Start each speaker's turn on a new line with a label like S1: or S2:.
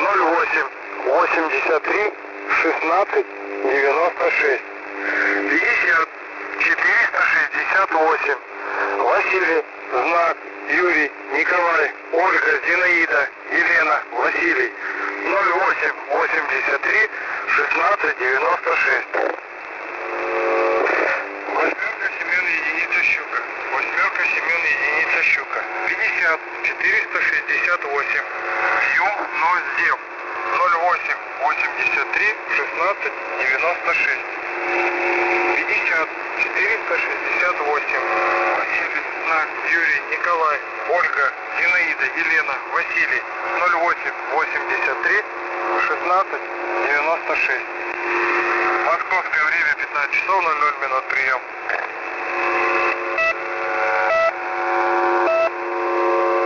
S1: 08 83 16 96. 50 468. Василий, Знак, Юрий, Николай, Ольга, Зинаида, Елена, Василий. 08 83 16 96. Восьмерка, Семен, единица щука. Восьмерка, Семен, единица щука. 50 468. Юм, Ноздев. 08 83 16 96. 50 468. Василий, Знак, Юрий, Николай, Ольга, Зинаида, Елена, Василий. 08 83 16 96. Московское время 15 часов 00 минут прием.